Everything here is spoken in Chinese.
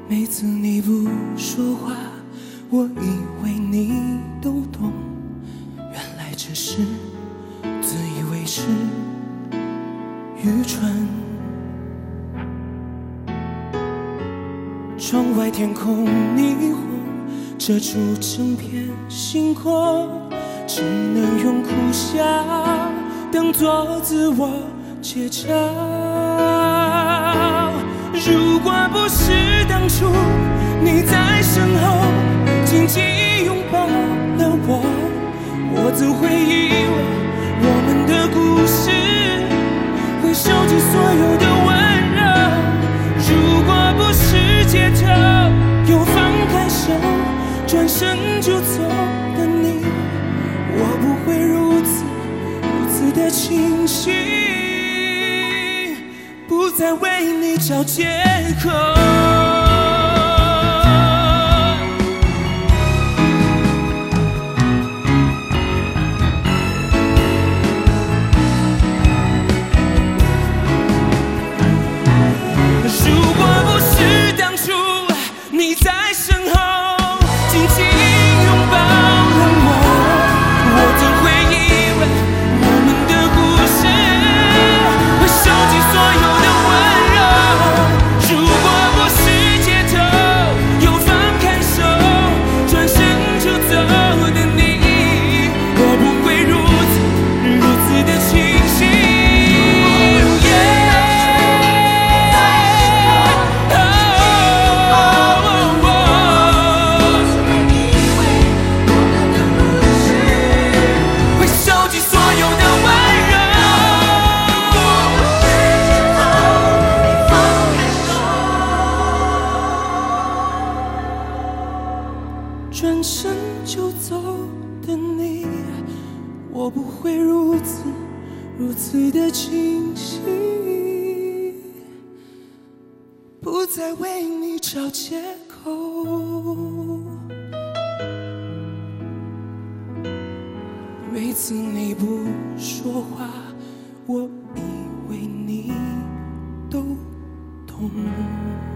每次你不说话，我以为你都懂，原来只是自以为是，愚蠢。窗外天空霓虹遮住整片星空，只能用苦笑当作自我解嘲。如果不是当初你在身后紧紧拥抱了我，我怎会以为我们的故事会收集所有的温柔？如果不是街头又放开手转身就走的你，我不会如此的清醒，不再为你找借口。如果不是当初你在身后紧紧拥抱了我，我怎会以为我们的故事会收集所有的温柔？如果不是街头又放开手转身就走的你，我不会如此的清醒。转身就走的你，我不会如此的清晰，不再为你找借口。每次你不说话，我以为你都懂。